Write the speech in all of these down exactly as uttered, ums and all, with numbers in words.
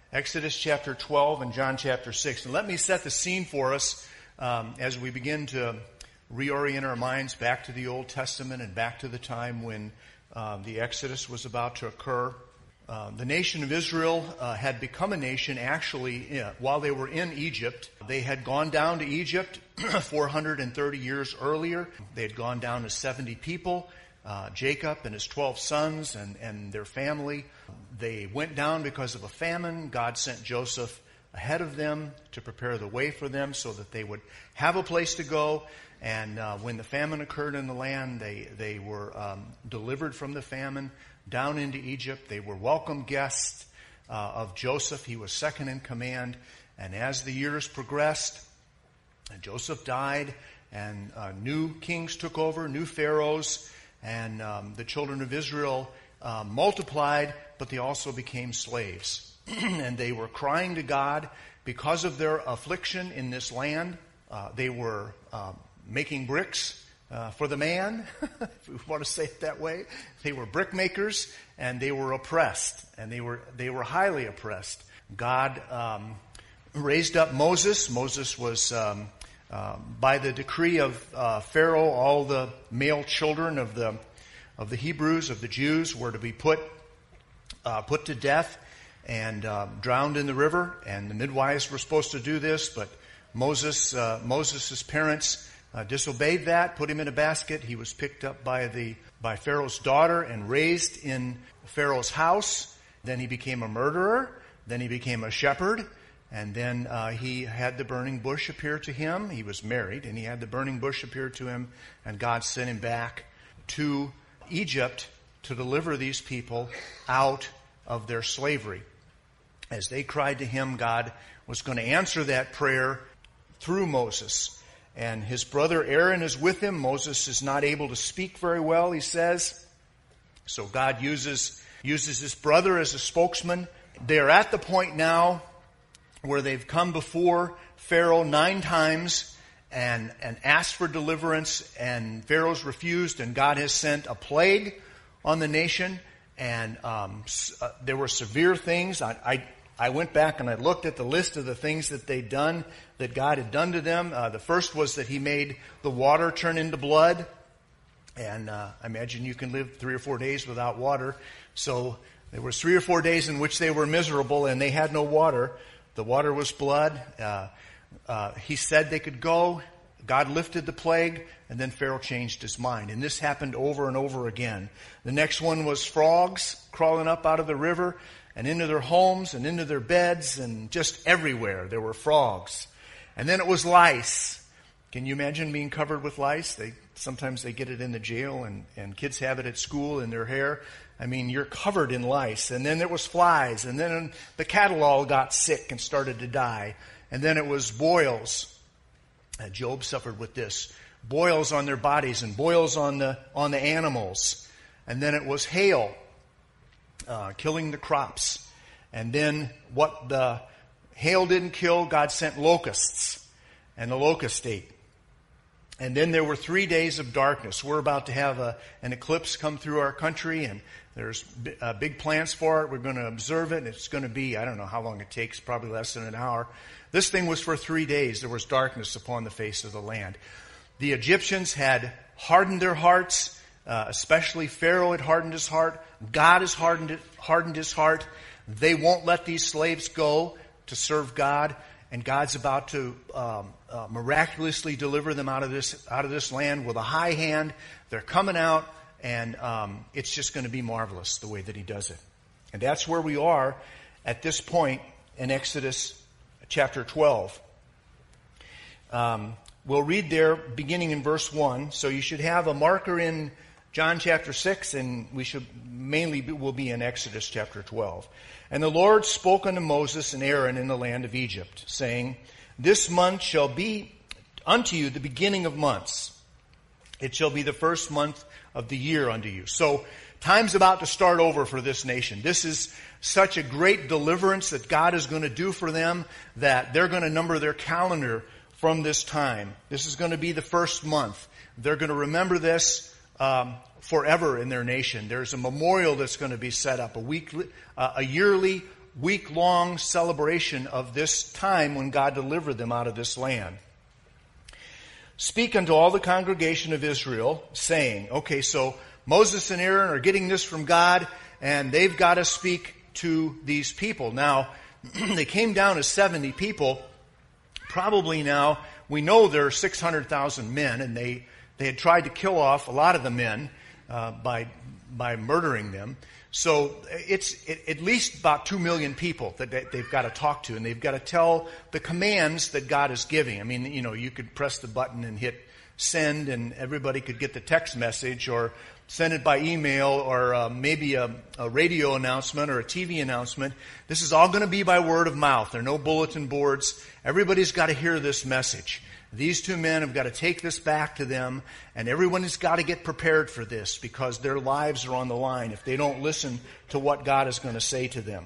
Exodus chapter twelve and John chapter six. And let me set the scene for us um, as we begin to reorient our minds back to the Old Testament and back to the time when uh, the Exodus was about to occur. Uh, the nation of Israel uh, had become a nation actually uh, while they were in Egypt. They had gone down to Egypt four hundred thirty years earlier. They had gone down to seventy people, uh, Jacob and his twelve sons and, and their family. They went down because of a famine. God sent Joseph ahead of them to prepare the way for them so that they would have a place to go. And uh, when the famine occurred in the land, they, they were um, delivered from the famine down into Egypt. They were welcome guests uh, of Joseph. He was second in command. And as the years progressed, Joseph died, and uh, new kings took over, new pharaohs, and um, the children of Israel uh, multiplied, but they also became slaves. And they were crying to God because of their affliction in this land. Uh, they were uh, making bricks Uh, for the man, if we want to say it that way. They were brick makers, and they were oppressed, and they were they were highly oppressed. God um, raised up Moses. Moses was, um, uh, by the decree of uh, Pharaoh, all the male children of the of the Hebrews, of the Jews, were to be put uh, put to death and uh, drowned in the river. And the midwives were supposed to do this, but Moses, uh, Moses' parents Uh, disobeyed that, put him in a basket. He was picked up by the by Pharaoh's daughter and raised in Pharaoh's house. Then he became a murderer. Then he became a shepherd. And then uh, he had the burning bush appear to him. He was married, and he had the burning bush appear to him. And God sent him back to Egypt to deliver these people out of their slavery. As they cried to him, God was going to answer that prayer through Moses. And his brother Aaron is with him. Moses is not able to speak very well, he says. So God uses, uses his brother as a spokesman. They are at the point now where they've come before Pharaoh nine times and, and asked for deliverance, and Pharaoh's refused, and God has sent a plague on the nation. And um, uh, there were severe things. I, I I went back and I looked at the list of the things that they'd done, that God had done to them. Uh, the first was that he made the water turn into blood. And uh, I imagine you can live three or four days without water. So there was three or four days in which they were miserable and they had no water. The water was blood. Uh, uh, he said they could go. God lifted the plague, and then Pharaoh changed his mind. And this happened over and over again. The next one was frogs crawling up out of the river and into their homes and into their beds, and just everywhere there were frogs. And then it was lice. Can you imagine being covered with lice? They sometimes they get it in the jail, and, and kids have it at school in their hair. I mean, you're covered in lice. And then there was flies, and then the cattle all got sick and started to die. And then it was boils. Uh, Job suffered with this. Boils on their bodies and boils on the on the animals. And then it was hail. Uh, killing the crops. And then what the hail didn't kill, God sent locusts, and the locust ate. And then there were three days of darkness. We're about to have a, an eclipse come through our country, and there's b- uh, big plans for it. We're going to observe it, and it's going to be, I don't know how long it takes, probably less than an hour. This thing was for three days. There was darkness upon the face of the land. The Egyptians had hardened their hearts. Uh, especially Pharaoh had hardened his heart. God has hardened it, hardened his heart. They won't let these slaves go to serve God, and God's about to um, uh, miraculously deliver them out of this out of this land with a high hand. They're coming out, and um, it's just going to be marvelous the way that he does it. And that's where we are at this point in Exodus chapter twelve. Um, we'll read there beginning in verse one. So you should have a marker in John chapter six, and we should mainly be, will be in Exodus chapter twelve. And the Lord spoke unto Moses and Aaron in the land of Egypt, saying, This month shall be unto you the beginning of months. It shall be the first month of the year unto you. So time's about to start over for this nation. This is such a great deliverance that God is going to do for them that they're going to number their calendar from this time. This is going to be the first month. They're going to remember this Um, forever in their nation. There's a memorial that's going to be set up, a weekly, uh, a yearly week-long celebration of this time when God delivered them out of this land. Speak unto all the congregation of Israel, saying, okay, so Moses and Aaron are getting this from God, and they've got to speak to these people. Now, they came down as seventy people. Probably now, we know there are six hundred thousand men, and they, they had tried to kill off a lot of the men uh, by, by murdering them. So it's it, at least about two million people that they, they've got to talk to, and they've got to tell the commands that God is giving. I mean, you know, you could press the button and hit send, and everybody could get the text message, or send it by email, or uh, maybe a, a radio announcement or a T V announcement. This is all going to be by word of mouth. There are no bulletin boards. Everybody's got to hear this message. These two men have got to take this back to them, and everyone has got to get prepared for this because their lives are on the line if they don't listen to what God is going to say to them.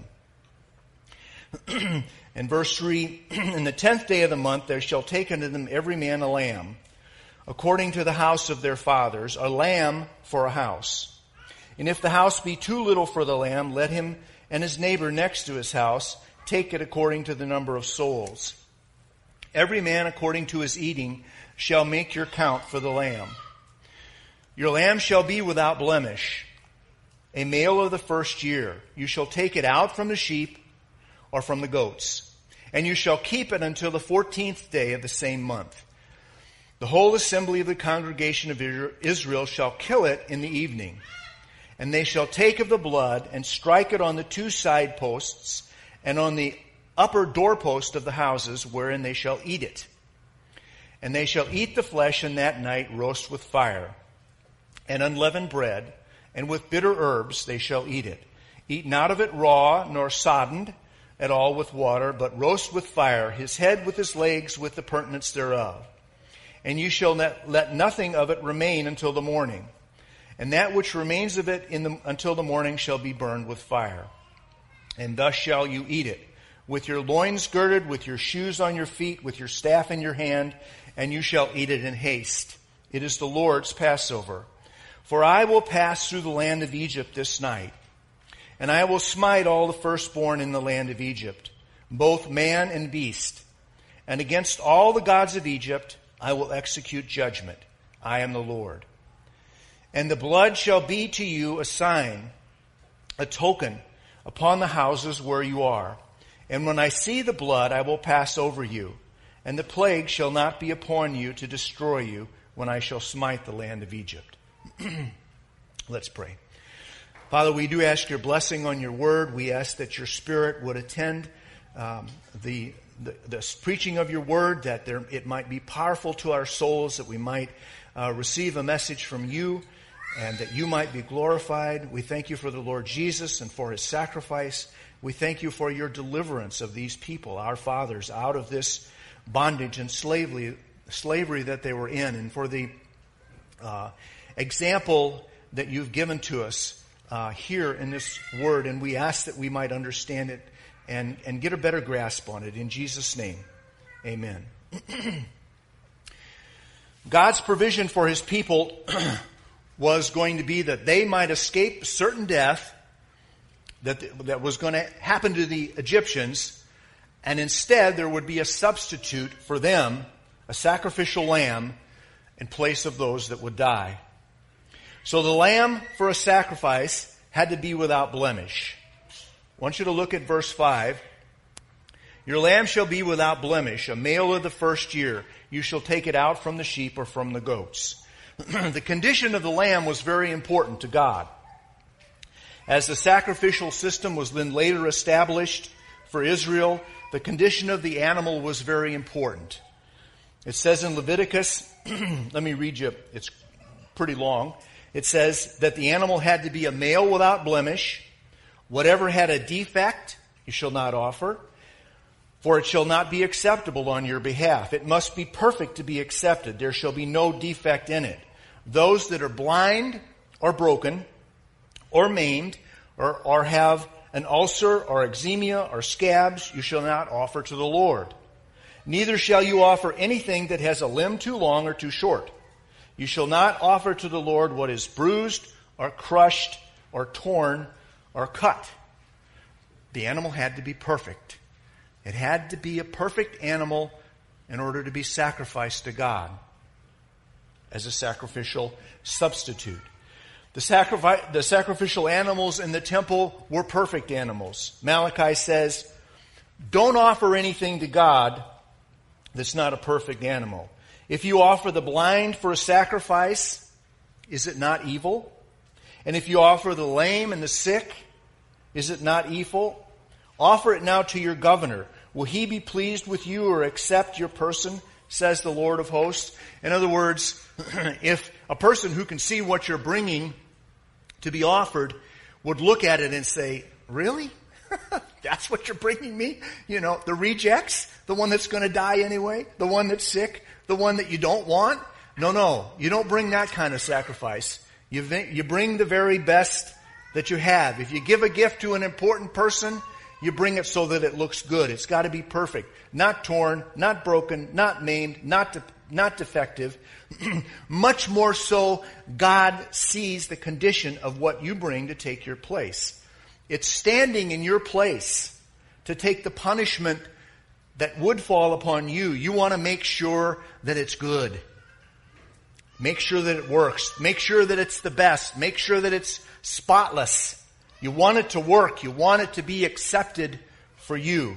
In verse three, in the tenth day of the month there shall take unto them every man a lamb, according to the house of their fathers, a lamb for a house. And if the house be too little for the lamb, let him and his neighbor next to his house take it according to the number of souls. Every man according to his eating shall make your count for the lamb. Your lamb shall be without blemish, a male of the first year. You shall take it out from the sheep or from the goats, and you shall keep it until the fourteenth day of the same month. The whole assembly of the congregation of Israel shall kill it in the evening, and they shall take of the blood and strike it on the two side posts and on the upper doorpost of the houses wherein they shall eat it. And they shall eat the flesh in that night roast with fire and unleavened bread, and with bitter herbs they shall eat it. Eat not of it raw, nor soddened at all with water, but roast with fire, his head with his legs with the purtenance thereof. And you shall let, let nothing of it remain until the morning. And that which remains of it in the, until the morning shall be burned with fire. And thus shall you eat it, with your loins girded, with your shoes on your feet, with your staff in your hand, and you shall eat it in haste. It is the Lord's Passover. For I will pass through the land of Egypt this night, and I will smite all the firstborn in the land of Egypt, both man and beast. And against all the gods of Egypt I will execute judgment. I am the Lord. And the blood shall be to you a sign, a token, upon the houses where you are. And when I see the blood, I will pass over you, and the plague shall not be upon you to destroy you when I shall smite the land of Egypt. Let's pray. Father, we do ask your blessing on your word. We ask that your Spirit would attend um, the, the the preaching of your word, that there, it might be powerful to our souls, that we might uh, receive a message from you, and that you might be glorified. We thank you for the Lord Jesus and for his sacrifice. We thank you for your deliverance of these people, our fathers, out of this bondage and slavery, slavery that they were in, and for the uh, example that you've given to us uh, here in this word. And we ask that we might understand it and, and get a better grasp on it. In Jesus' name, amen. God's provision for his people was going to be that they might escape certain death that, that was going to happen to the Egyptians, and instead there would be a substitute for them, a sacrificial lamb, in place of those that would die. So the lamb for a sacrifice had to be without blemish. I want you to look at verse five. Your lamb shall be without blemish, a male of the first year. You shall take it out from the sheep or from the goats. The condition of the lamb was very important to God. As the sacrificial system was then later established for Israel, the condition of the animal was very important. It says in Leviticus, let me read you, it's pretty long. It says that the animal had to be a male without blemish. Whatever had a defect, you shall not offer, for it shall not be acceptable on your behalf. It must be perfect to be accepted. There shall be no defect in it. Those that are blind or broken or maimed or, or have an ulcer or eczema or scabs, you shall not offer to the Lord. Neither shall you offer anything that has a limb too long or too short. You shall not offer to the Lord what is bruised or crushed or torn or cut. The animal had to be perfect. It had to be a perfect animal in order to be sacrificed to God as a sacrificial substitute. The, sacrifice, the sacrificial animals in the temple were perfect animals. Malachi says, don't offer anything to God that's not a perfect animal. If you offer the blind for a sacrifice, is it not evil? And if you offer the lame and the sick, is it not evil? Offer it now to your governor. Will he be pleased with you or accept your person, says the Lord of hosts? In other words, if a person who can see what you're bringing to be offered would look at it and say, really? That's what you're bringing me? You know, the rejects? The one that's going to die anyway? The one that's sick? The one that you don't want? No, no. You don't bring that kind of sacrifice. You, you bring the very best that you have. If you give a gift to an important person, you bring it so that it looks good. It's got to be perfect. Not torn, not broken, not maimed, not, de- not defective. Much more so, God sees the condition of what you bring to take your place. It's standing in your place to take the punishment that would fall upon you. You want to make sure that it's good. Make sure that it works. Make sure that it's the best. Make sure that it's spotless. You want it to work. You want it to be accepted for you.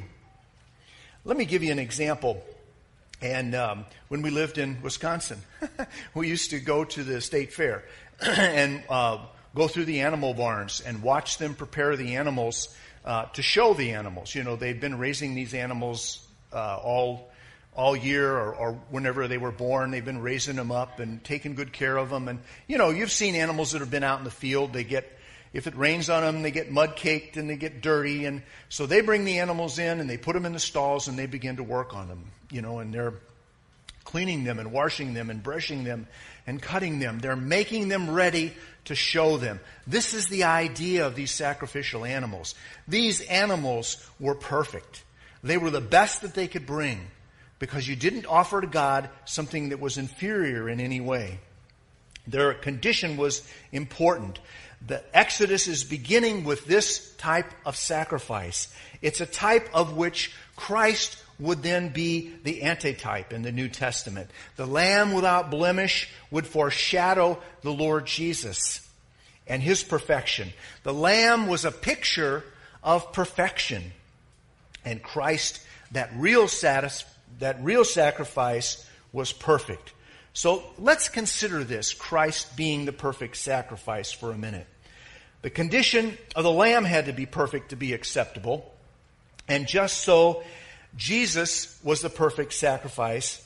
Let me give you an example. And um, when we lived in Wisconsin, we used to go to the state fair and uh, go through the animal barns and watch them prepare the animals uh, to show the animals. You know, they'd been raising these animals uh, all all year or, or whenever they were born. They've been raising them up and taking good care of them. And, you know, you've seen animals that have been out in the field. They get, if it rains on them, they get mud caked and they get dirty. And so they bring the animals in and they put them in the stalls and they begin to work on them, you know, and they're cleaning them and washing them and brushing them and cutting them. They're making them ready to show them. This is the idea of these sacrificial animals. These animals were perfect. They were the best that they could bring because you didn't offer to God something that was inferior in any way. Their condition was important. The Exodus is beginning with this type of sacrifice. It's a type of which Christ would then be the antitype in the New Testament. The Lamb without blemish would foreshadow the Lord Jesus and His perfection. The Lamb was a picture of perfection. And Christ, that real satis- that real sacrifice, was perfect. So let's consider this, Christ being the perfect sacrifice, for a minute. The condition of the Lamb had to be perfect to be acceptable. And just so, Jesus was the perfect sacrifice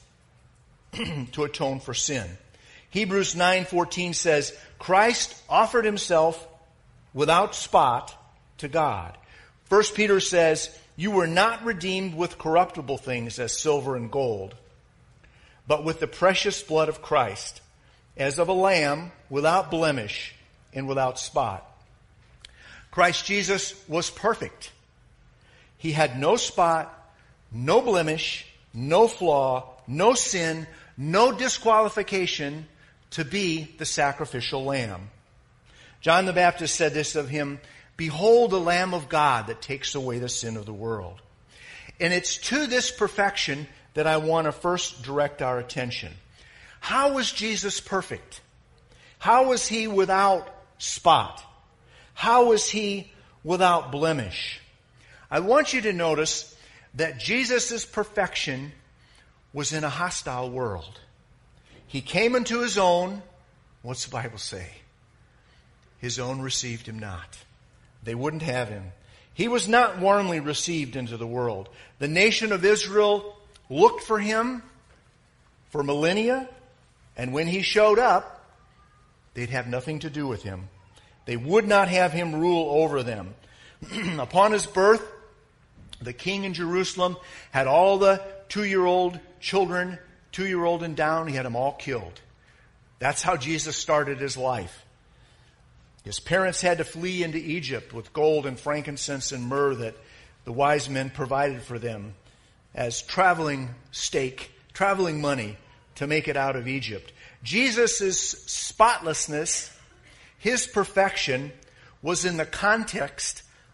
to atone for sin. Hebrews nine fourteen says, Christ offered Himself without spot to God. First Peter says, you were not redeemed with corruptible things as silver and gold, but with the precious blood of Christ, as of a lamb without blemish and without spot. Christ Jesus was perfect. He had no spot, no blemish, no flaw, no sin, no disqualification to be the sacrificial lamb. John the Baptist said this of Him, behold the Lamb of God that takes away the sin of the world. And it's to this perfection that I want to first direct our attention. How was Jesus perfect? How was He without spot? How was He without blemish? I want you to notice that Jesus' perfection was in a hostile world. He came into His own. What's the Bible say? His own received Him not. They wouldn't have Him. He was not warmly received into the world. The nation of Israel looked for Him for millennia, and when He showed up, they'd have nothing to do with Him. They would not have Him rule over them. Upon His birth, the king in Jerusalem had all the two-year-old children, two-year-old and down, he had them all killed. That's how Jesus started His life. His parents had to flee into Egypt with gold and frankincense and myrrh that the wise men provided for them as traveling stake, traveling money to make it out of Egypt. Jesus' spotlessness, His perfection, was in the context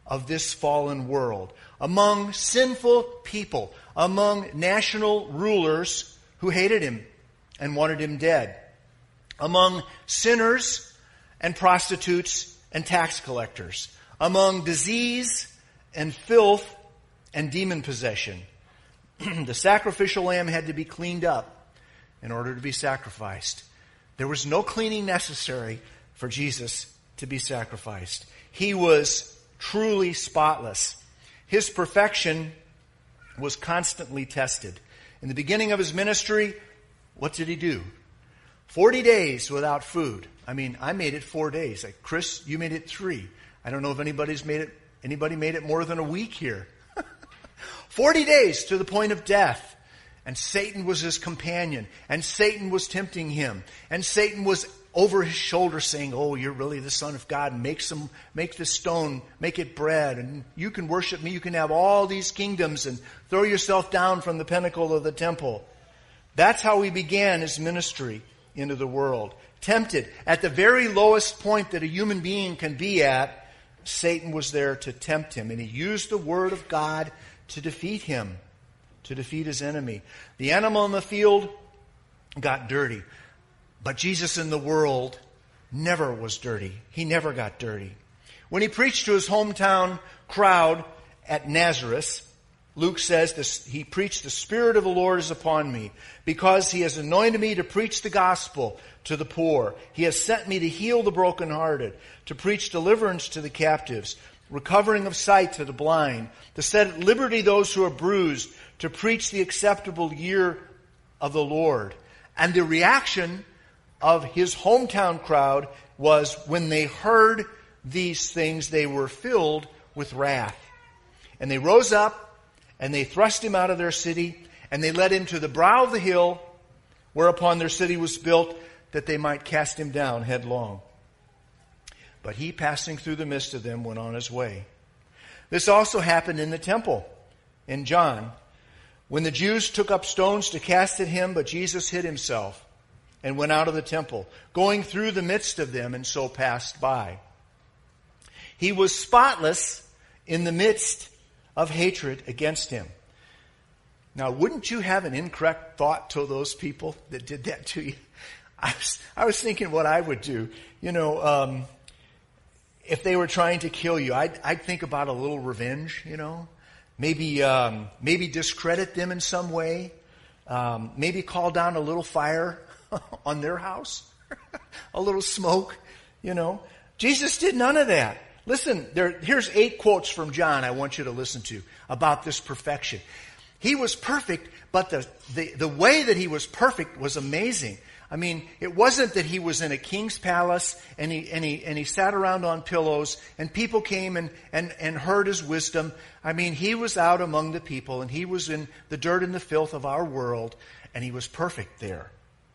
of this fallen world, among sinful people, among national rulers who hated him and wanted him dead, among sinners and prostitutes and tax collectors, among disease and filth and demon possession. The sacrificial lamb had to be cleaned up in order to be sacrificed. There was no cleaning necessary for Jesus to be sacrificed. He was truly spotless. His perfection was constantly tested. In the beginning of his ministry, what did he do? Forty days without food. I mean, I made it four days. Like, Chris, you made it three. I don't know if anybody's made it, anybody made it more than a week here. Forty days to the point of death. And Satan was his companion. And Satan was tempting him. And Satan was over his shoulder saying, oh, you're really the Son of God. Make some, make this stone, make it bread. And you can worship me. You can have all these kingdoms and throw yourself down from the pinnacle of the temple. That's how he began his ministry into the world. Tempted at the very lowest point that a human being can be at, Satan was there to tempt him. And he used the word of God to defeat him, to defeat his enemy. The animal in the field got dirty. But Jesus in the world never was dirty. He never got dirty. When he preached to his hometown crowd at Nazareth, Luke says this, he preached, the Spirit of the Lord is upon me, because he has anointed me to preach the gospel to the poor. He has sent me to heal the brokenhearted, to preach deliverance to the captives, recovering of sight to the blind, to set at liberty those who are bruised, to preach the acceptable year of the Lord. And the reaction of his hometown crowd was, when they heard these things, they were filled with wrath. And they rose up, and they thrust him out of their city, and they led him to the brow of the hill, whereupon their city was built, that they might cast him down headlong. But he, passing through the midst of them, went on his way. This also happened in the temple, in John, when the Jews took up stones to cast at him, but Jesus hid himself and went out of the temple, going through the midst of them, and so passed by. He was spotless in the midst of hatred against him. Now, wouldn't you have an incorrect thought to those people that did that to you? I was, I was thinking what I would do. You know, um, if they were trying to kill you, I'd, I'd think about a little revenge, you know. Maybe, um, maybe discredit them in some way. Um, maybe call down a little fire on their house. A little smoke, you know. Jesus did none of that. Listen, there, here's eight quotes from John I want you to listen to about this perfection. He was perfect, but the, the, the way that he was perfect was amazing. I mean, it wasn't that he was in a king's palace and he, and he, and he sat around on pillows and people came and, and, and heard his wisdom. I mean, he was out among the people and he was in the dirt and the filth of our world, and he was perfect there.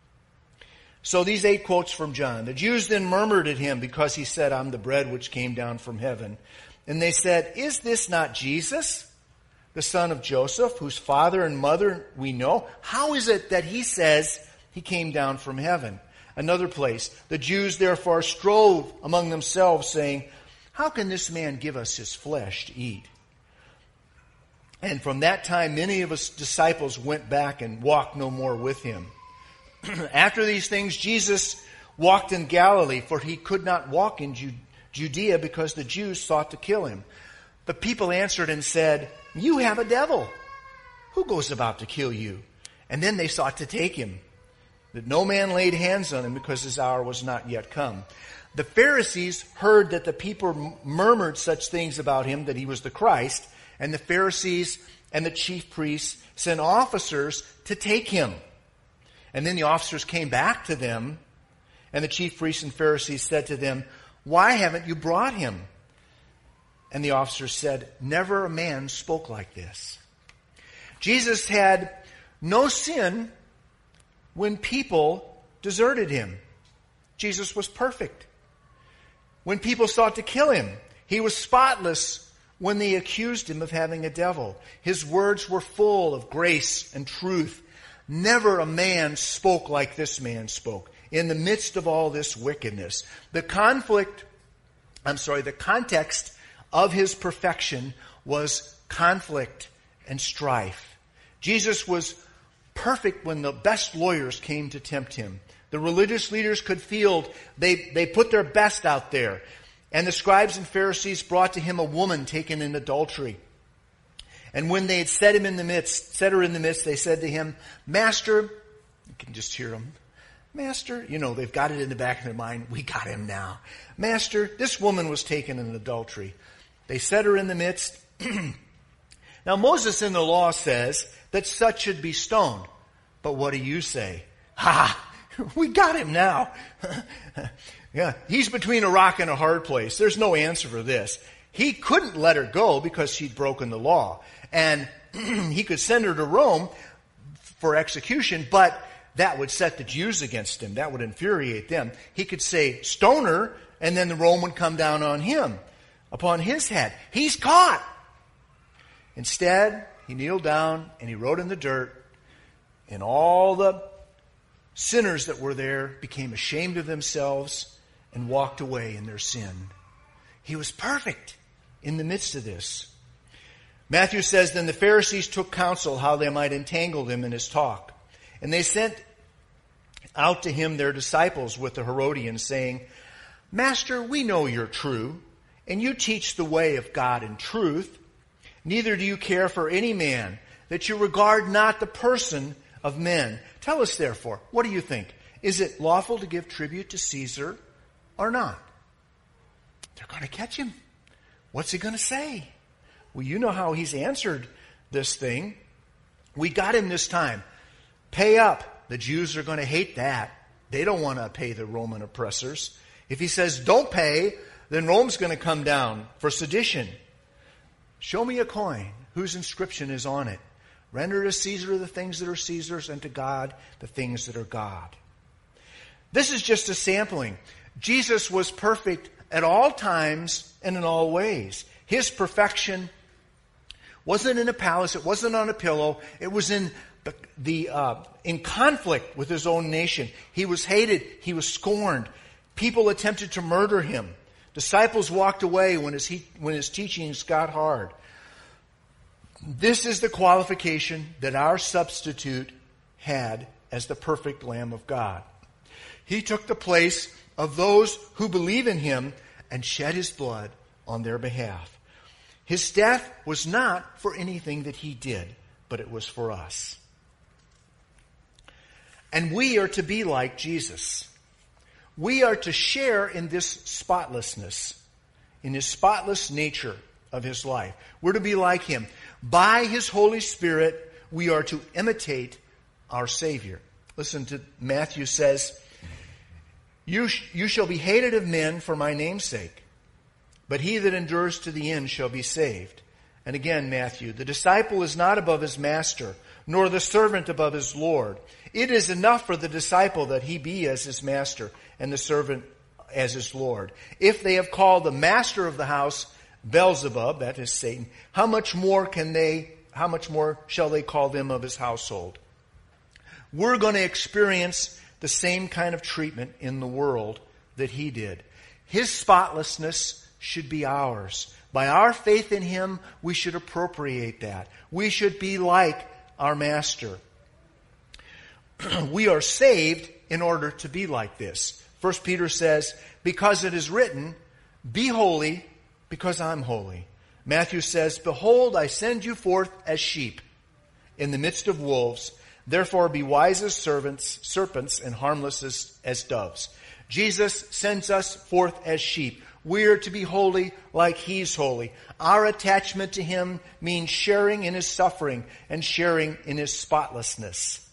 So these eight quotes from John. The Jews then murmured at him because he said, I'm the bread which came down from heaven. And they said, is this not Jesus, the son of Joseph, whose father and mother we know? How is it that he says he came down from heaven? Another place. The Jews therefore strove among themselves, saying, how can this man give us his flesh to eat? And from that time many of his disciples went back and walked no more with him. After these things, Jesus walked in Galilee, for he could not walk in Judea because the Jews sought to kill him. But people answered and said, you have a devil. Who goes about to kill you? And then they sought to take him, that no man laid hands on him because his hour was not yet come. The Pharisees heard that the people murmured such things about him, that he was the Christ, and the Pharisees and the chief priests sent officers to take him. And then the officers came back to them, and the chief priests and Pharisees said to them, why haven't you brought him? And the officers said, never a man spoke like this. Jesus had no sin when people deserted him. Jesus was perfect. When people sought to kill him, he was spotless when they accused him of having a devil. His words were full of grace and truth. Never a man spoke like this man spoke in the midst of all this wickedness. The conflict, I'm sorry, the context of his perfection was conflict and strife. Jesus was perfect when the best lawyers came to tempt him. The religious leaders could feel they, they put their best out there. And the scribes and Pharisees brought to him a woman taken in adultery. And when they had set him in the midst, set her in the midst, they said to him, Master, you can just hear them, Master, you know, they've got it in the back of their mind, we got him now. Master, this woman was taken in adultery. They set her in the midst. Now Moses in the law says that such should be stoned. But what do you say? Ha! We got him now. Yeah, he's between a rock and a hard place. There's no answer for this. He couldn't let her go because she'd broken the law. And he could send her to Rome for execution, but that would set the Jews against him. That would infuriate them. He could say, stone her, and then the Rome would come down on him, upon his head. He's caught. Instead, he kneeled down and he wrote in the dirt, and all the sinners that were there became ashamed of themselves and walked away in their sin. He was perfect in the midst of this. Matthew says, then the Pharisees took counsel how they might entangle him in his talk. And they sent out to him their disciples with the Herodians, saying, Master, we know you're true, and you teach the way of God in truth. Neither do you care for any man, that you regard not the person of men. Tell us therefore, what do you think? Is it lawful to give tribute to Caesar or not? They're going to catch him. What's he going to say? Well, you know how he's answered this thing. We got him this time. Pay up. The Jews are going to hate that. They don't want to pay the Roman oppressors. If he says don't pay, then Rome's going to come down for sedition. Show me a coin whose inscription is on it. Render to Caesar the things that are Caesar's, and to God the things that are God. This is just a sampling. Jesus was perfect at all times and in all ways. His perfection wasn't in a palace. It wasn't on a pillow. It was in the, the uh, in conflict with his own nation. He was hated. He was scorned. People attempted to murder him. Disciples walked away when his, he, when his teachings got hard. This is the qualification that our substitute had as the perfect Lamb of God. He took the place of those who believe in him and shed his blood on their behalf. His death was not for anything that he did, but it was for us. And we are to be like Jesus. We are to share in this spotlessness, in his spotless nature of his life. We're to be like him. By his Holy Spirit, we are to imitate our Savior. Listen to Matthew says, you, sh- you shall be hated of men for my name's sake, but he that endures to the end shall be saved. And again, Matthew, the disciple is not above his master, nor the servant above his Lord. It is enough for the disciple that he be as his master, and the servant as his Lord. If they have called the master of the house Beelzebub, that is Satan, how much more can they, how much more shall they call them of his household? We're going to experience the same kind of treatment in the world that he did. His spotlessness should be ours. By our faith in him, we should appropriate that. We should be like our master. We are saved in order to be like this. First Peter says, because it is written, be holy because I'm holy. Matthew says, behold, I send you forth as sheep in the midst of wolves. Therefore be wise as servants, serpents, and harmless as, as doves. Jesus sends us forth as sheep. We are to be holy like he's holy. Our attachment to him means sharing in his suffering and sharing in his spotlessness.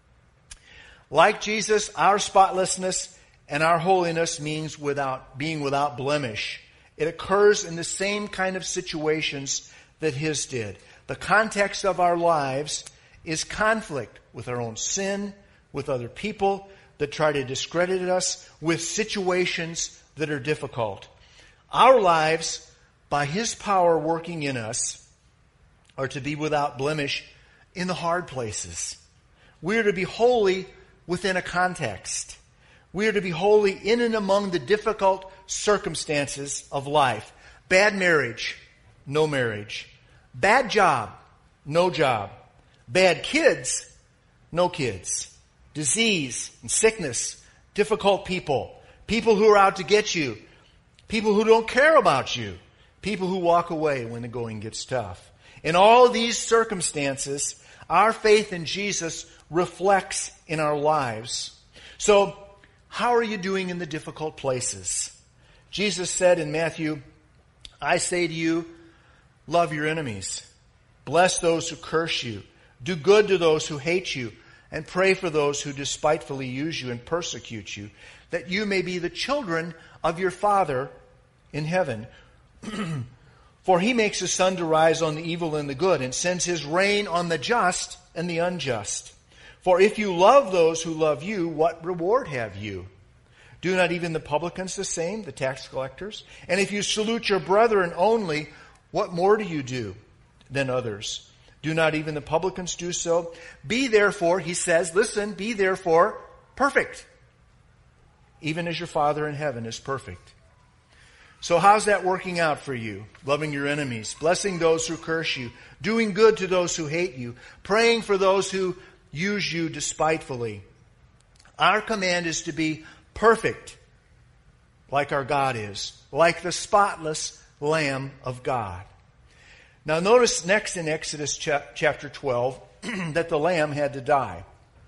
Like Jesus, our spotlessness and our holiness means without being without blemish. It occurs in the same kind of situations that his did. The context of our lives is conflict with our own sin, with other people that try to discredit us, with situations that are difficult. Our lives, by his power working in us, are to be without blemish in the hard places. We are to be holy within a context. We are to be holy in and among the difficult circumstances of life. Bad marriage, no marriage. Bad job, no job. Bad kids, no kids. Disease and sickness, difficult people, people who are out to get you, people who don't care about you, people who walk away when the going gets tough. In all of these circumstances, our faith in Jesus reflects in our lives. So, how are you doing in the difficult places? Jesus said in Matthew, I say to you, love your enemies. Bless those who curse you. Do good to those who hate you. And pray for those who despitefully use you and persecute you, that you may be the children of your Father in heaven. For he makes his sun to rise on the evil and the good, and sends his rain on the just and the unjust. For if you love those who love you, what reward have you? Do not even the publicans the same, the tax collectors? And if you salute your brethren only, what more do you do than others? Do not even the publicans do so? Be therefore, he says, listen, be therefore perfect, even as your Father in heaven is perfect. So how's that working out for you? Loving your enemies, blessing those who curse you, doing good to those who hate you, praying for those who use you despitefully. Our command is to be perfect, like our God is, like the spotless Lamb of God. Now notice next in Exodus chapter twelve that the lamb had to die.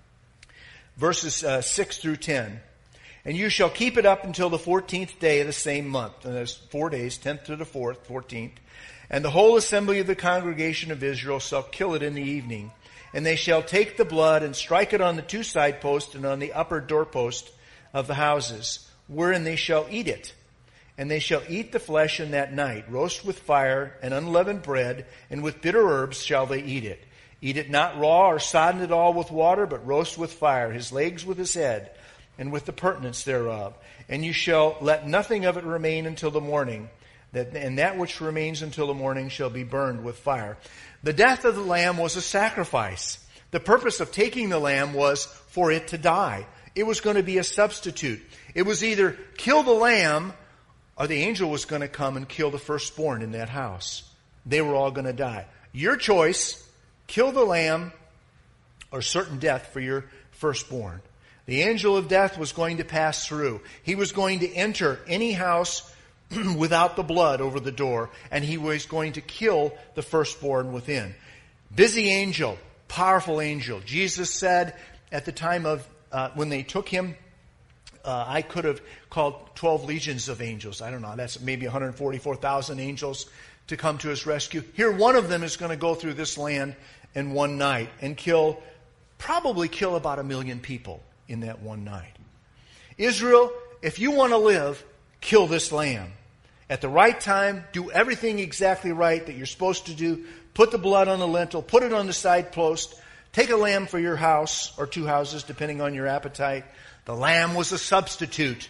Verses uh, six through ten. And you shall keep it up until the fourteenth day of the same month. And there's four days, tenth to the fourth, fourteenth. And the whole assembly of the congregation of Israel shall kill it in the evening. And they shall take the blood and strike it on the two side posts and on the upper doorpost of the houses, wherein they shall eat it. And they shall eat the flesh in that night, roast with fire and unleavened bread, and with bitter herbs shall they eat it. Eat it not raw or sodden it all with water, but roast with fire, his legs with his head, and with the purtenance thereof. And you shall let nothing of it remain until the morning, that, and that which remains until the morning shall be burned with fire. The death of the lamb was a sacrifice. The purpose of taking the lamb was for it to die. It was going to be a substitute. It was either kill the lamb, or the angel was going to come and kill the firstborn in that house. They were all going to die. Your choice, kill the lamb or certain death for your firstborn. The angel of death was going to pass through. He was going to enter any house without the blood over the door, and he was going to kill the firstborn within. Busy angel, powerful angel. Jesus said at the time of uh, when they took him, uh, I could have called twelve legions of angels. I don't know. That's maybe one hundred forty-four thousand angels to come to his rescue. Here, one of them is going to go through this land in one night and kill, probably kill about a million people in that one night. Israel, if you want to live, kill this lamb. At the right time, do everything exactly right that you're supposed to do. Put the blood on the lintel, put it on the side post, take a lamb for your house or two houses, depending on your appetite. The lamb was a substitute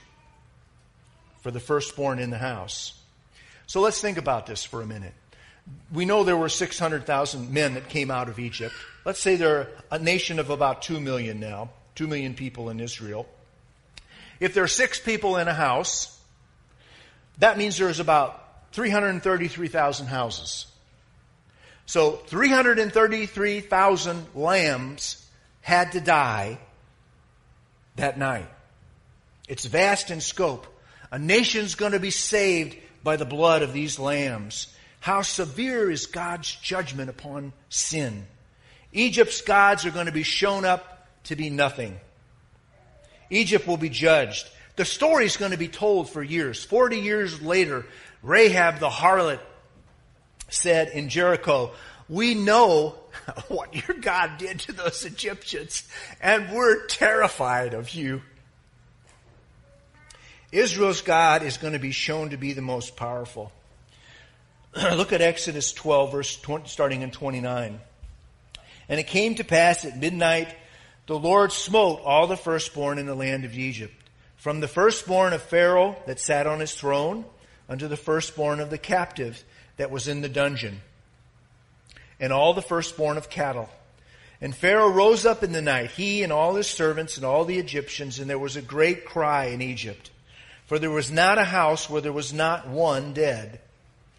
for the firstborn in the house. So let's think about this for a minute. We know there were six hundred thousand men that came out of Egypt. Let's say they're a nation of about two million now. Two million people in Israel. If there are six people in a house, that means there's about three hundred thirty-three thousand houses. So three hundred thirty-three thousand lambs had to die that night. It's vast in scope. A nation's going to be saved by the blood of these lambs. How severe is God's judgment upon sin? Egypt's gods are going to be shown up to be nothing. Egypt will be judged. The story is going to be told for years. Forty years later, Rahab the harlot said in Jericho, "We know what your God did to those Egyptians, and we're terrified of you." Israel's God is going to be shown to be the most powerful. Look at Exodus twelve, verse twenty, starting in twenty-nine. And it came to pass at midnight, the Lord smote all the firstborn in the land of Egypt, from the firstborn of Pharaoh that sat on his throne, unto the firstborn of the captive that was in the dungeon, and all the firstborn of cattle. And Pharaoh rose up in the night, he and all his servants and all the Egyptians, and there was a great cry in Egypt. For there was not a house where there was not one dead.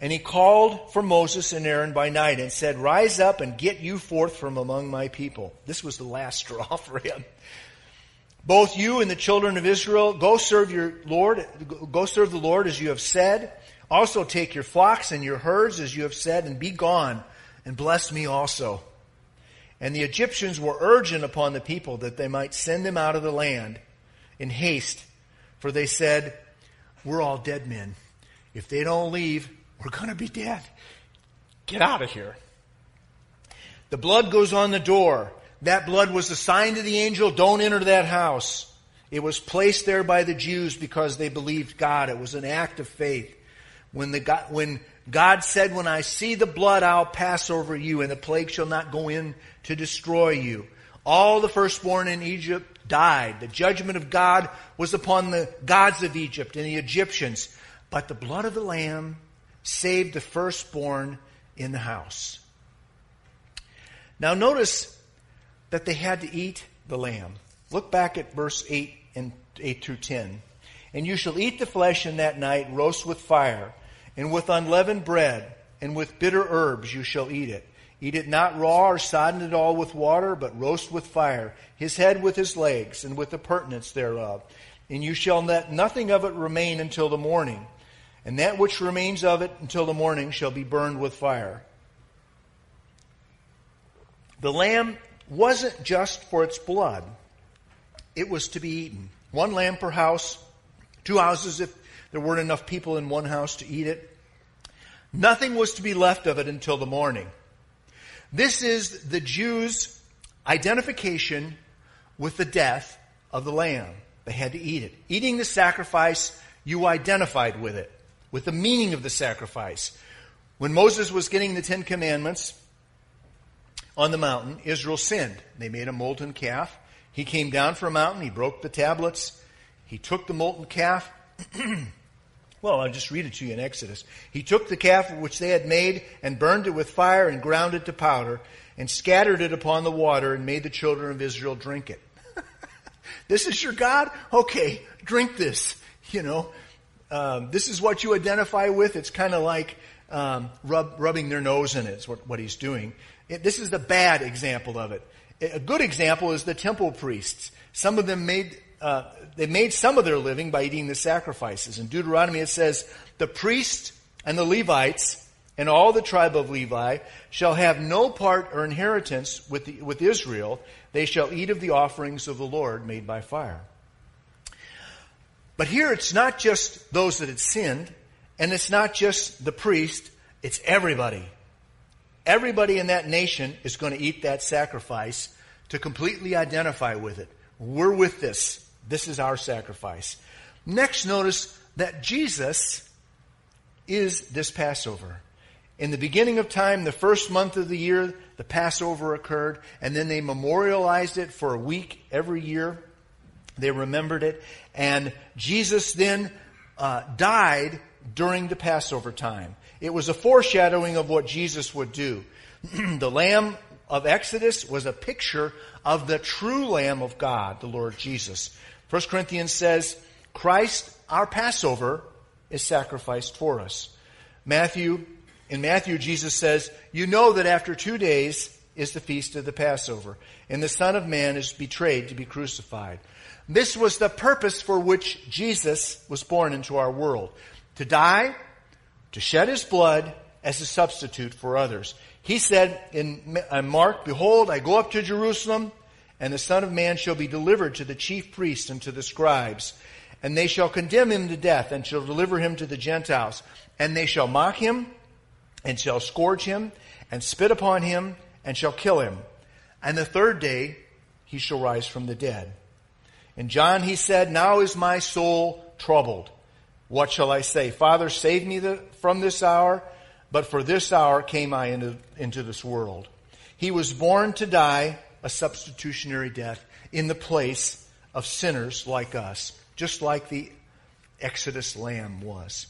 And he called for Moses and Aaron by night and said, rise up and get you forth from among my people. This was the last straw for him. Both you and the children of Israel, go serve your Lord, go serve the Lord as you have said. Also take your flocks and your herds as you have said, and be gone, and bless me also. And the Egyptians were urgent upon the people that they might send them out of the land in haste, for they said, we're all dead men. If they don't leave, we're going to be dead. Get out of here. The blood goes on the door. That blood was a sign to the angel, don't enter that house. It was placed there by the Jews because they believed God. It was an act of faith. When, the God, when God said, when I see the blood, I'll pass over you, and the plague shall not go in to destroy you. All the firstborn in Egypt died. The judgment of God was upon the gods of Egypt and the Egyptians. But the blood of the Lamb saved the firstborn in the house. Now notice that they had to eat the lamb. Look back at verse eight and eight through ten. And you shall eat the flesh in that night, roast with fire, and with unleavened bread, and with bitter herbs you shall eat it. Eat it not raw or sodden at all with water, but roast with fire, his head with his legs, and with the purtenance thereof. And you shall let nothing of it remain until the morning. And that which remains of it until the morning shall be burned with fire. The lamb wasn't just for its blood. It was to be eaten. One lamb per house, two houses if there weren't enough people in one house to eat it. Nothing was to be left of it until the morning. This is the Jews' identification with the death of the lamb. They had to eat it. Eating the sacrifice, you identified with it, with the meaning of the sacrifice. When Moses was getting the Ten Commandments on the mountain, Israel sinned. They made a molten calf. He came down from a mountain. He broke the tablets. He took the molten calf. Well, I'll just read it to you in Exodus. He took the calf which they had made and burned it with fire and ground it to powder and scattered it upon the water and made the children of Israel drink it. This is your God? Okay, drink this. You know, um, this is what you identify with. It's kind of like um, rub, rubbing their nose in it. It's what, what he's doing. It, this is the bad example of it. A good example is the temple priests. Some of them made uh, they made some of their living by eating the sacrifices. In Deuteronomy it says, the priests and the Levites and all the tribe of Levi shall have no part or inheritance with the, with Israel. They shall eat of the offerings of the Lord made by fire. But here it's not just those that had sinned, and it's not just the priest, it's everybody. Everybody in that nation is going to eat that sacrifice to completely identify with it. We're with this. This is our sacrifice. Next, notice that Jesus is this Passover. In the beginning of time, the first month of the year, the Passover occurred, and then they memorialized it for a week every year. They remembered it, and Jesus then uh, died during the Passover time. It was a foreshadowing of what Jesus would do. The Lamb of Exodus was a picture of the true Lamb of God, the Lord Jesus. First Corinthians says, Christ, our Passover, is sacrificed for us. Matthew, in Matthew, Jesus says, you know that after two days is the feast of the Passover, and the Son of Man is betrayed to be crucified. This was the purpose for which Jesus was born into our world. To die, to shed his blood as a substitute for others. He said in Mark, behold, I go up to Jerusalem, and the Son of Man shall be delivered to the chief priests and to the scribes. And they shall condemn him to death, and shall deliver him to the Gentiles. And they shall mock him, and shall scourge him, and spit upon him, and shall kill him. And the third day he shall rise from the dead. In John he said, now is my soul troubled. What shall I say? Father, save me the, from this hour. But for this hour came I into, into this world. He was born to die a substitutionary death in the place of sinners like us, just like the Exodus lamb was.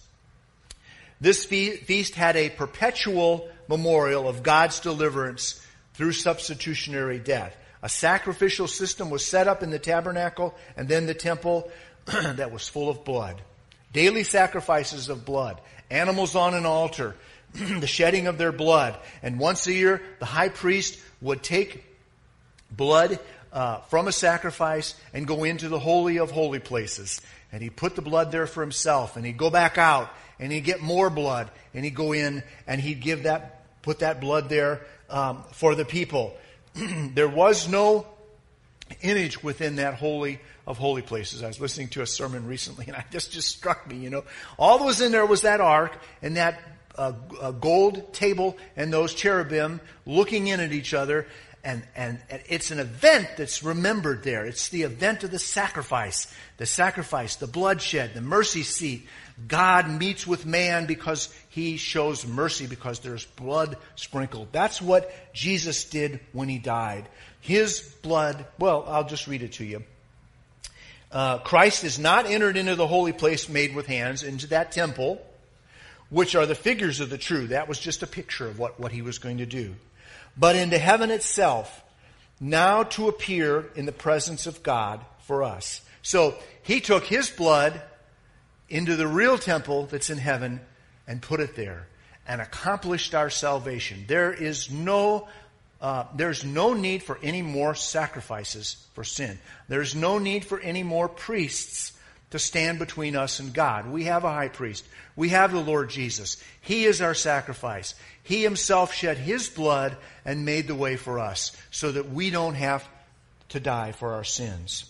This fe- feast had a perpetual memorial of God's deliverance through substitutionary death. A sacrificial system was set up in the tabernacle and then the temple that was full of blood. Daily sacrifices of blood. Animals on an altar. The shedding of their blood. And once a year, the high priest would take blood uh, from a sacrifice and go into the Holy of Holy Places. And he'd put the blood there for himself. And he'd go back out. And he'd get more blood. And he'd go in and he'd give that, put that blood there um, for the people. There was no image within that Holy of Holy Places. I was listening to a sermon recently, and it just, just struck me, you know. All that was in there was that ark and that uh, uh, gold table and those cherubim looking in at each other. And, and, and it's an event that's remembered there. It's the event of the sacrifice. The sacrifice, the bloodshed, the mercy seat. God meets with man because he shows mercy, because there's blood sprinkled. That's what Jesus did when he died. His blood, well, I'll just read it to you. Uh, Christ is not entered into the holy place made with hands, into that temple, which are the figures of the true. That was just a picture of what, what he was going to do. But into heaven itself, now to appear in the presence of God for us. So he took his blood into the real temple that's in heaven and put it there and accomplished our salvation. There is no Uh, there's no need for any more sacrifices for sin. There's no need for any more priests to stand between us and God. We have a high priest. We have the Lord Jesus. He is our sacrifice. He himself shed his blood and made the way for us so that we don't have to die for our sins.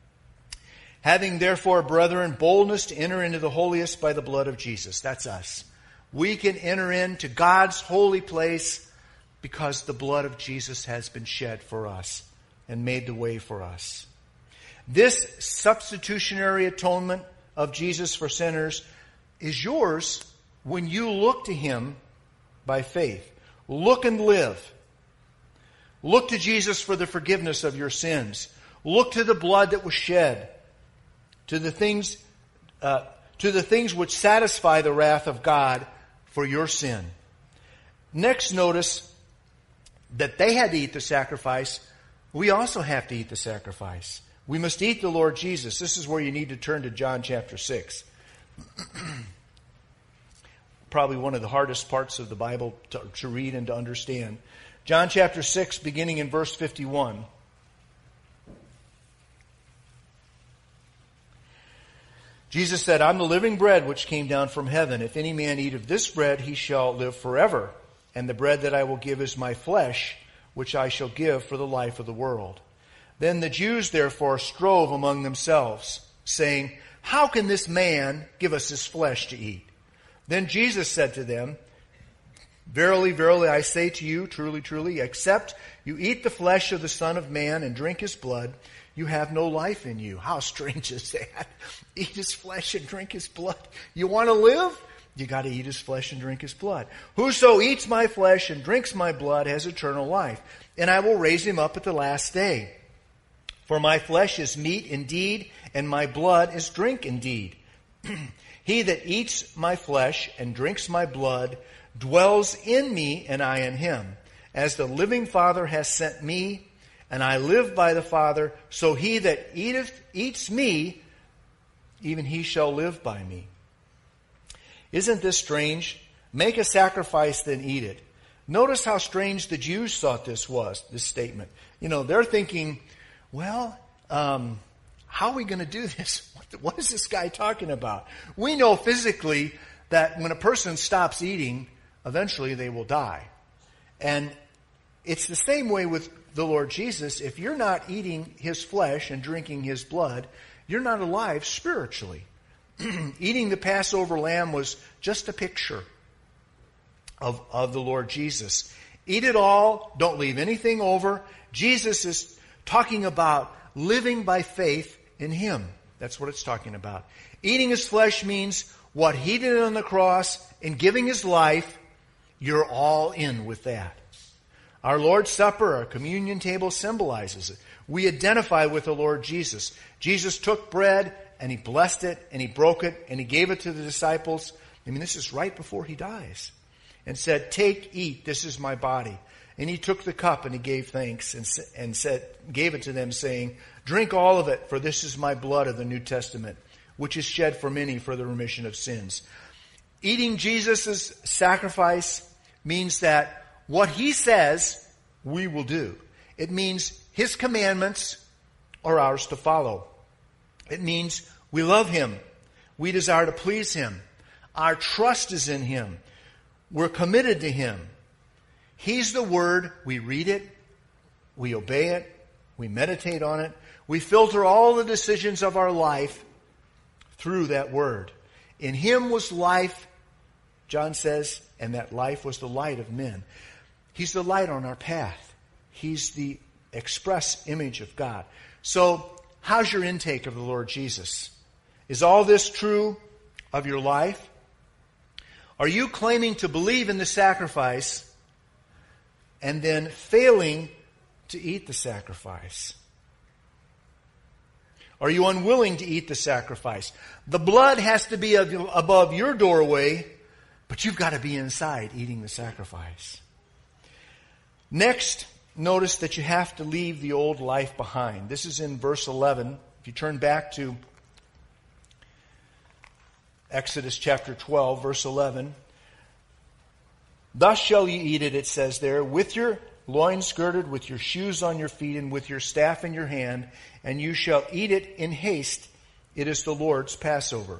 Having therefore, brethren, boldness to enter into the holiest by the blood of Jesus. That's us. We can enter into God's holy place because the blood of Jesus has been shed for us and made the way for us. This substitutionary atonement of Jesus for sinners is yours when you look to him by faith. Look and live. Look to Jesus for the forgiveness of your sins. Look to the blood that was shed, to the things, uh, to the things which satisfy the wrath of God for your sin. Next, notice that they had to eat the sacrifice. We also have to eat the sacrifice. We must eat the Lord Jesus. This is where you need to turn to John chapter six. Probably one of the hardest parts of the Bible to, to read and to understand. John chapter six, beginning in verse fifty-one. Jesus said, I'm the living bread which came down from heaven. If any man eat of this bread, he shall live forever. And the bread that I will give is my flesh, which I shall give for the life of the world. Then the Jews therefore strove among themselves, saying, how can this man give us his flesh to eat? Then Jesus said to them, verily, verily, I say to you, truly, truly, except you eat the flesh of the Son of Man and drink his blood, you have no life in you. How strange is that? Eat his flesh and drink his blood. You want to live? You got to eat his flesh and drink his blood. Whoso eats my flesh and drinks my blood has eternal life, and I will raise him up at the last day. For my flesh is meat indeed, and my blood is drink indeed. He that eats my flesh and drinks my blood dwells in me, and I in him. As the living Father has sent me, and I live by the Father, so he that eateth, eats me, even he shall live by me. Isn't this strange? Make a sacrifice, then eat it. Notice how strange the Jews thought this was, this statement. You know, they're thinking, well, um, how are we going to do this? What, what is this guy talking about? We know physically that when a person stops eating, eventually they will die. And it's the same way with the Lord Jesus. If you're not eating his flesh and drinking his blood, you're not alive spiritually. Eating the Passover lamb was just a picture of, of the Lord Jesus. Eat it all. Don't leave anything over. Jesus is talking about living by faith in him. That's what it's talking about. Eating his flesh means what he did on the cross in giving his life. You're all in with that. Our Lord's Supper, our communion table symbolizes it. We identify with the Lord Jesus. Jesus took bread and he blessed it, and he broke it, and he gave it to the disciples. I mean, this is right before he dies. And said, take, eat, this is my body. And he took the cup, and he gave thanks, and, and said, gave it to them, saying, drink all of it, for this is my blood of the New Testament, which is shed for many for the remission of sins. Eating Jesus' sacrifice means that what he says, we will do. It means his commandments are ours to follow. It means we love him. We desire to please him. Our trust is in him. We're committed to him. He's the word. We read it. We obey it. We meditate on it. We filter all the decisions of our life through that word. In him was life, John says, and that life was the light of men. He's the light on our path. He's the express image of God. So, how's your intake of the Lord Jesus? Is all this true of your life? Are you claiming to believe in the sacrifice and then failing to eat the sacrifice? Are you unwilling to eat the sacrifice? The blood has to be above your doorway, but you've got to be inside eating the sacrifice. Next, notice that you have to leave the old life behind. This is in verse eleven. If you turn back to Exodus chapter twelve, verse eleven. Thus shall ye eat it, it says there, with your loins girded, with your shoes on your feet, and with your staff in your hand, and you shall eat it in haste. It is the Lord's Passover.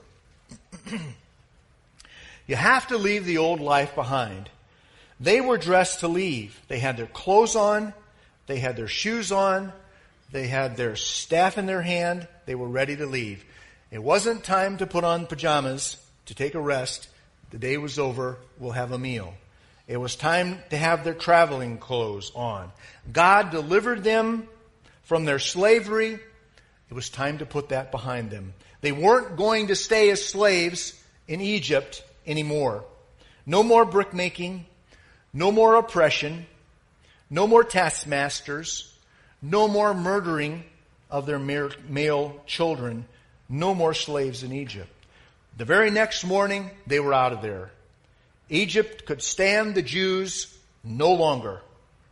You have to leave the old life behind. They were dressed to leave. They had their clothes on. They had their shoes on. They had their staff in their hand. They were ready to leave. It wasn't time to put on pajamas to take a rest. The day was over. We'll have a meal. It was time to have their traveling clothes on. God delivered them from their slavery. It was time to put that behind them. They weren't going to stay as slaves in Egypt anymore. No more brickmaking. No more oppression, no more taskmasters, no more murdering of their male children, no more slaves in Egypt. The very next morning, they were out of there. Egypt could stand the Jews no longer.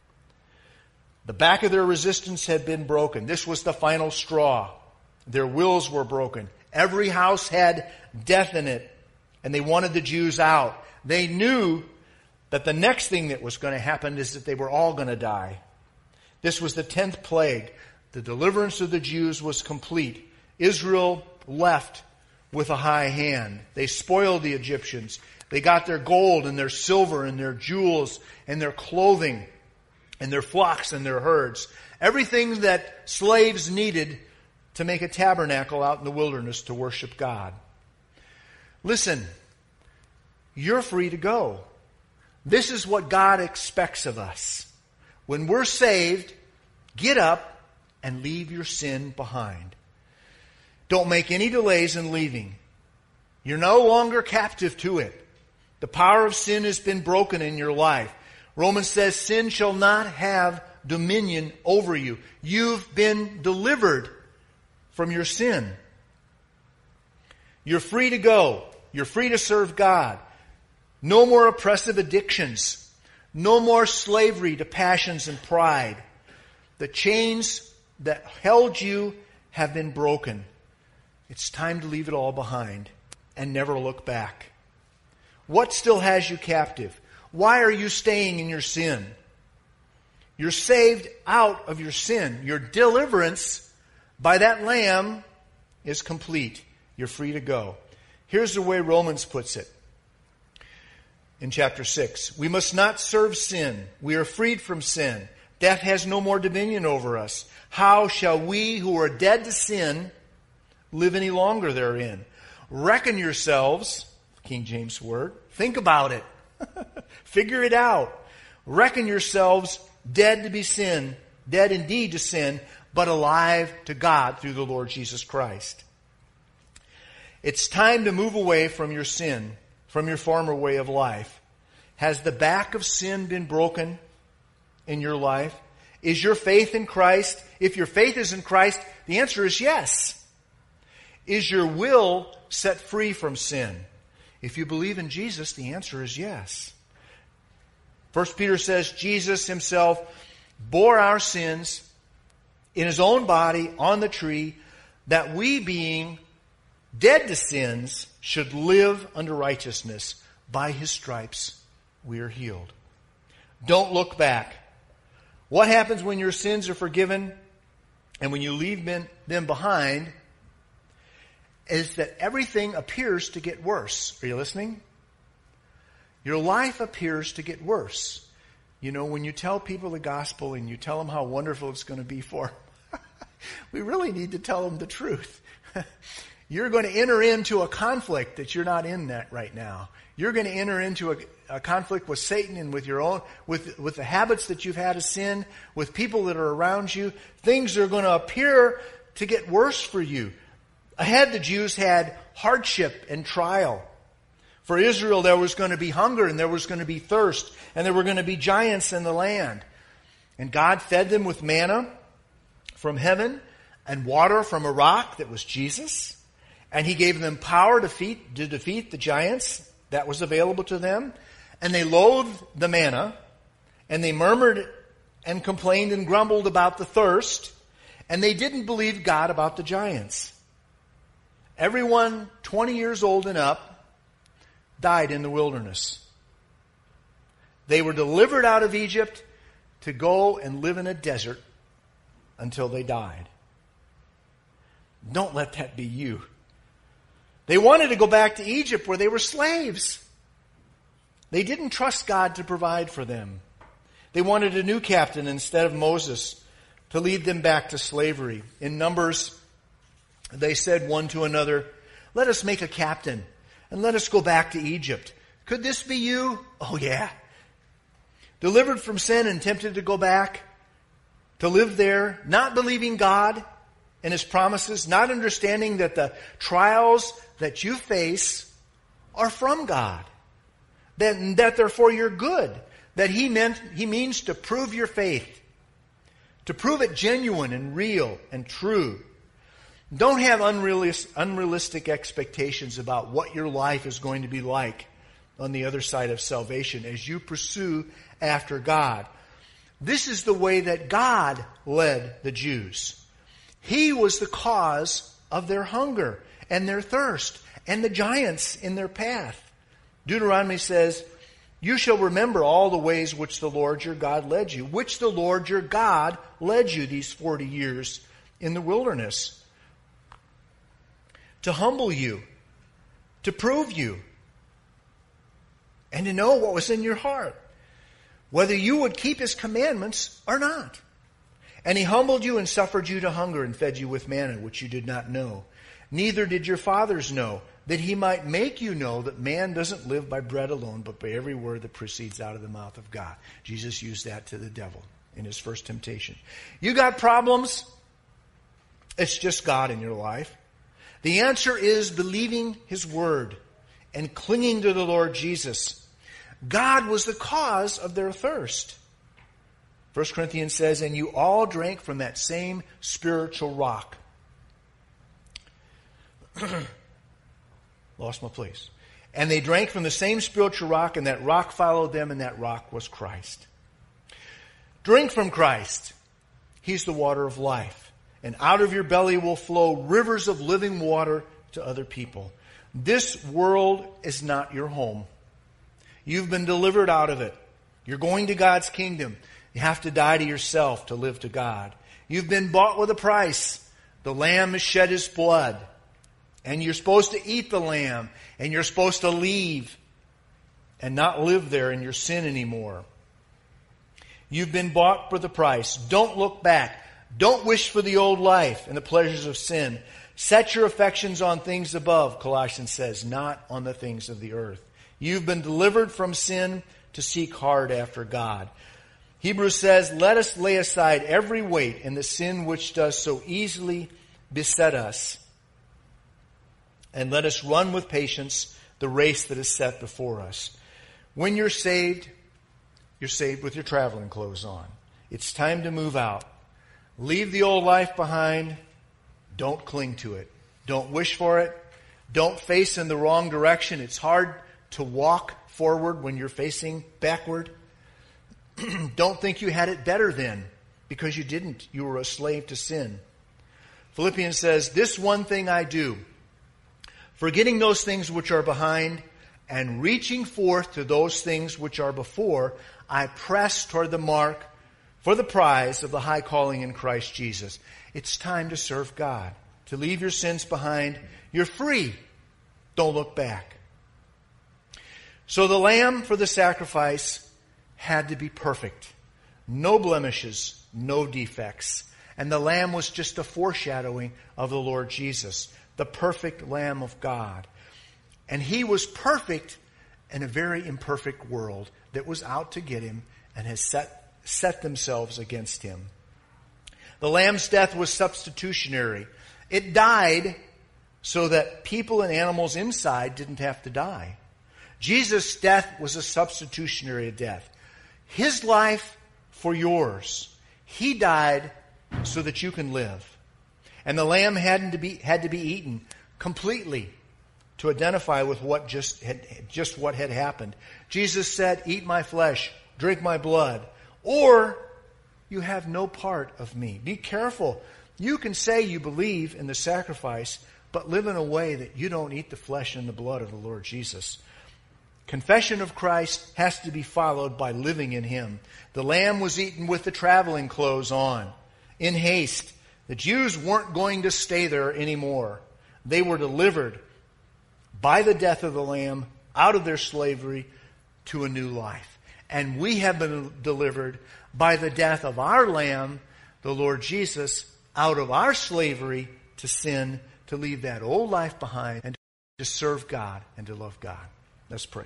The back of their resistance had been broken. This was the final straw. Their wills were broken. Every house had death in it, and they wanted the Jews out. They knew that the next thing that was going to happen is that they were all going to die. This was the tenth plague. The deliverance of the Jews was complete. Israel left with a high hand. They spoiled the Egyptians. They got their gold and their silver and their jewels and their clothing and their flocks and their herds. Everything that slaves needed to make a tabernacle out in the wilderness to worship God. Listen, you're free to go. This is what God expects of us. When we're saved, get up and leave your sin behind. Don't make any delays in leaving. You're no longer captive to it. The power of sin has been broken in your life. Romans says sin shall not have dominion over you. You've been delivered from your sin. You're free to go. You're free to serve God. No more oppressive addictions. No more slavery to passions and pride. The chains that held you have been broken. It's time to leave it all behind and never look back. What still has you captive? Why are you staying in your sin? You're saved out of your sin. Your deliverance by that Lamb is complete. You're free to go. Here's the way Romans puts it. In chapter six, we must not serve sin. We are freed from sin. Death has no more dominion over us. How shall we who are dead to sin live any longer therein? Reckon yourselves, King James word, think about it. Figure it out. Reckon yourselves dead to be sin, dead indeed to sin, but alive to God through the Lord Jesus Christ. It's time to move away from your sin, from your former way of life. Has the back of sin been broken in your life? Is your faith in Christ? If your faith is in Christ, the answer is yes. Is your will set free from sin? If you believe in Jesus, the answer is yes. First Peter says Jesus himself bore our sins in his own body on the tree, that we being dead to sins, should live unto righteousness. By his stripes we are healed. Don't look back. What happens when your sins are forgiven and when you leave them behind is that everything appears to get worse. Are you listening? Your life appears to get worse. You know, when you tell people the gospel and you tell them how wonderful it's going to be for them, we really need to tell them the truth. You're going to enter into a conflict that you're not in that right now. You're going to enter into a, a conflict with Satan and with your own, with, with the habits that you've had of sin, with people that are around you. Things are going to appear to get worse for you. Ahead, the Jews had hardship and trial. For Israel, there was going to be hunger and there was going to be thirst and there were going to be giants in the land. And God fed them with manna from heaven and water from a rock that was Jesus. And He gave them power to defeat, to defeat the giants that was available to them. And they loathed the manna and they murmured and complained and grumbled about the thirst. And they didn't believe God about the giants. Everyone twenty years old and up died in the wilderness. They were delivered out of Egypt to go and live in a desert until they died. Don't let that be you. They wanted to go back to Egypt where they were slaves. They didn't trust God to provide for them. They wanted a new captain instead of Moses to lead them back to slavery. In Numbers, they said one to another, "Let us make a captain and let us go back to Egypt." Could this be you? Oh yeah. Delivered from sin and tempted to go back to live there, not believing God and His promises, not understanding that the trials that you face are from God, that, that they're for your good, that He meant He means to prove your faith, to prove it genuine and real and true. Don't have unrealistic, unrealistic expectations about what your life is going to be like on the other side of salvation as you pursue after God. This is the way that God led the Jews. He was the cause of their hunger and their thirst and the giants in their path. Deuteronomy says, "You shall remember all the ways which the Lord your God led you," which the Lord your God led you these forty years in the wilderness. To humble you, to prove you, and to know what was in your heart, whether you would keep His commandments or not. And He humbled you and suffered you to hunger and fed you with manna, which you did not know. Neither did your fathers know, that He might make you know that man doesn't live by bread alone, but by every word that proceeds out of the mouth of God. Jesus used that to the devil in His first temptation. You got problems? It's just God in your life. The answer is believing His word and clinging to the Lord Jesus. God was the cause of their thirst. First Corinthians says, "And you all drank from that same spiritual rock." Lost my place. "And they drank from the same spiritual rock, and that rock followed them, and that rock was Christ." Drink from Christ. He's the water of life. And out of your belly will flow rivers of living water to other people. This world is not your home. You've been delivered out of it. You're going to God's kingdom. You have to die to yourself to live to God. You've been bought with a price. The Lamb has shed His blood. And you're supposed to eat the Lamb. And you're supposed to leave and not live there in your sin anymore. You've been bought with a price. Don't look back. Don't wish for the old life and the pleasures of sin. Set your affections on things above, Colossians says, not on the things of the earth. You've been delivered from sin to seek hard after God. Hebrews says, "Let us lay aside every weight and the sin which does so easily beset us, and let us run with patience the race that is set before us." When you're saved, you're saved with your traveling clothes on. It's time to move out. Leave the old life behind. Don't cling to it. Don't wish for it. Don't face in the wrong direction. It's hard to walk forward when you're facing backward. Don't think you had it better then, because you didn't. You were a slave to sin. Philippians says, "This one thing I do, Forgetting those things which are behind and reaching forth to those things which are before, I press toward the mark for the prize of the high calling in Christ Jesus. It's time to serve God, to leave your sins behind. You're free. Don't look back. So the lamb for the sacrifice had to be perfect. No blemishes, no defects. And the lamb was just a foreshadowing of the Lord Jesus, the perfect Lamb of God. And he was perfect in a very imperfect world that was out to get him and has set, set themselves against him. The lamb's death was substitutionary. It died so that people and animals inside didn't have to die. Jesus' death was a substitutionary death. His life for yours. He died so that you can live. And the lamb hadn't to be, had to be eaten completely to identify with what just had, just what had happened. Jesus said, "Eat my flesh, drink my blood, or you have no part of me." Be careful. You can say you believe in the sacrifice, but live in a way that you don't eat the flesh and the blood of the Lord Jesus. Confession of Christ has to be followed by living in Him. The lamb was eaten with the traveling clothes on, in haste. The Jews weren't going to stay there anymore. They were delivered by the death of the lamb out of their slavery to a new life. And we have been delivered by the death of our lamb, the Lord Jesus, out of our slavery to sin, to leave that old life behind and to serve God and to love God. Let's pray.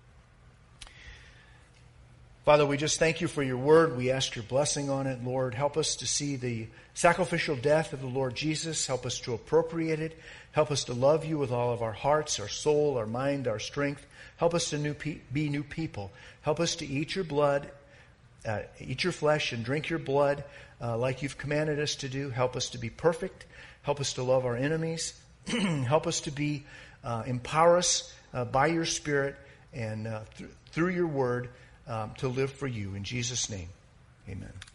Father, we just thank you for your word. We ask your blessing on it, Lord. Help us to see the sacrificial death of the Lord Jesus. Help us to appropriate it. Help us to love you with all of our hearts, our soul, our mind, our strength. Help us to new pe- be new people. Help us to eat your blood, uh, eat your flesh and drink your blood uh, like you've commanded us to do. Help us to be perfect. Help us to love our enemies. Help us to be, uh, empower us uh, by your Spirit and uh, th- through your word um, to live for you. In Jesus' name, amen.